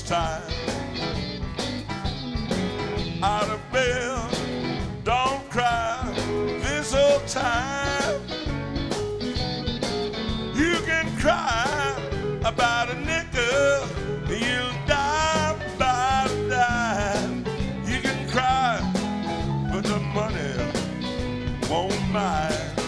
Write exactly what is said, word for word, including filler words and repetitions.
this time. Out of bed, don't cry this old time. You can cry about a nickel, you'll die about a dime. You can cry, but the money won't mind.